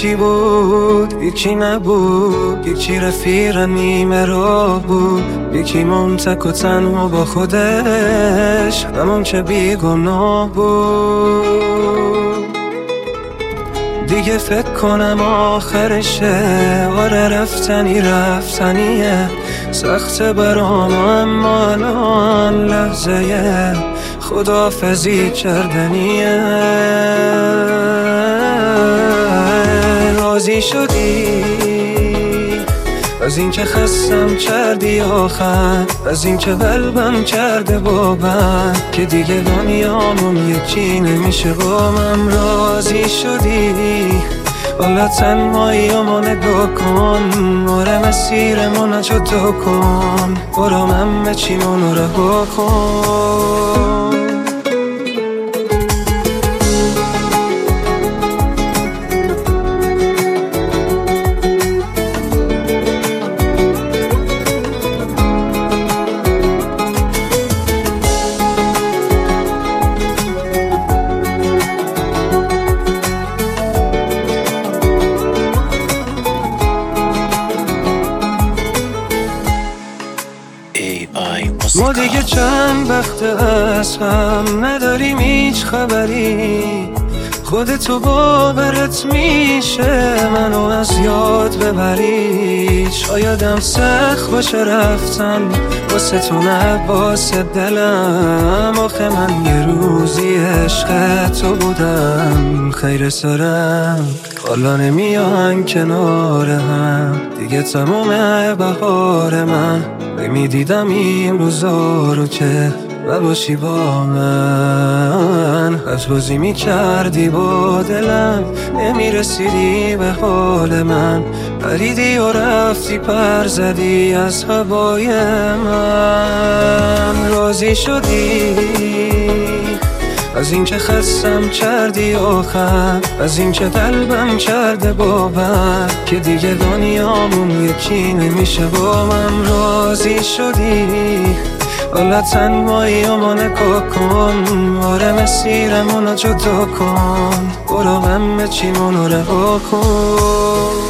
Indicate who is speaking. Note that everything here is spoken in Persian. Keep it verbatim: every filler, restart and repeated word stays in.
Speaker 1: هیچی بود هیچی نبود، یکی رفیق نیمه راه بود، یکی ممتک و تنها با خودش همون که بیگناه بود. دیگه فکر کنم آخرشه، آره رفتنی رفتنیه، سخته برام اما الان لحظه خداحافظی کردنیه. راضی شدی از این که خستم کردی آخر، از این که قلبم کرده بابت که دیگه دنیامون یکی نمیشه با من. راضی شدی حالا تنهاییامو نگاه کن، آره مسیرمو نجدا کن، برو من به چیمونو رها کن. ما دیگه چند وقت از هم نداریم هیچ خبری، خودتو باورت میشه منو از یاد ببری. شایدم سخت باشه رفتن واسه تو نه واسه دلم، آخه من یه روزی عشق تو بودم خیر سرم، حالا نمیان کنار هم دیگه تمومه بهار من. نمیدیدم این روزا رو که نباشی با من، از بازی میکردی با دلم، نمیرسیدی به حال من، پریدی و رفتی پر زدی از هوای من. راضی شدی از این که خستم کردی آخر، از این که قلبم کرده بابت که دیگه دنیامون یکی نمیشه با من. راضی شدی حالا تنهاییامو نگاه کن، آره مسیرمونو جدا کن، برو غم چیمونو رها کن.